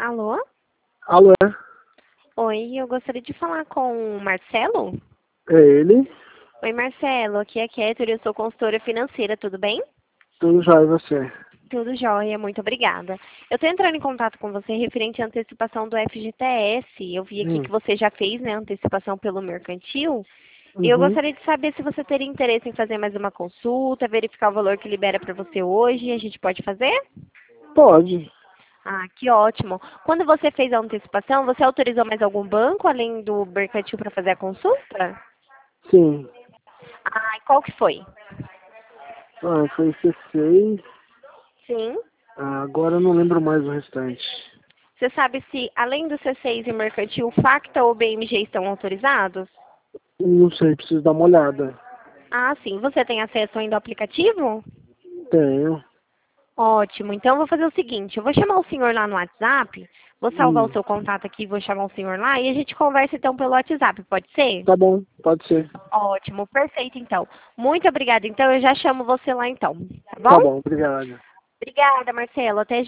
Alô? Alô, Oi, eu gostaria de falar com o Marcelo. é ele? Oi, Marcelo, aqui é a Kéter, eu sou consultora financeira, tudo bem? Tudo já e você? Tudo jóia, muito obrigada. Eu estou entrando em contato com você referente à antecipação do FGTS. Eu vi aqui que você já fez, né, antecipação pelo mercantil. E eu Uhum. gostaria de saber se você teria interesse em fazer mais uma consulta, verificar o valor que libera para você hoje. A gente pode fazer? Pode, Ah, que ótimo. Quando você fez a antecipação, você autorizou mais algum banco além do mercantil para fazer a consulta? sim. Ah, e qual que foi? Foi C6, Sim. agora eu não lembro mais o restante. Você sabe se, além do C6 e mercantil, o Facta ou o BMG estão autorizados? Não sei, preciso dar uma olhada. Ah, sim. Você tem acesso ainda ao aplicativo? Tenho. Ótimo. Então, eu vou fazer o seguinte. Eu vou chamar o senhor lá no WhatsApp. Vou salvar o Hum. seu contato aqui, vou chamar o senhor lá e a gente conversa então pelo WhatsApp, pode ser? Tá bom, pode ser. Ótimo, perfeito então. Muito obrigada. Então, eu já chamo você lá então, tá Tá bom? bom, obrigado. Obrigada, Marcelo. Até já.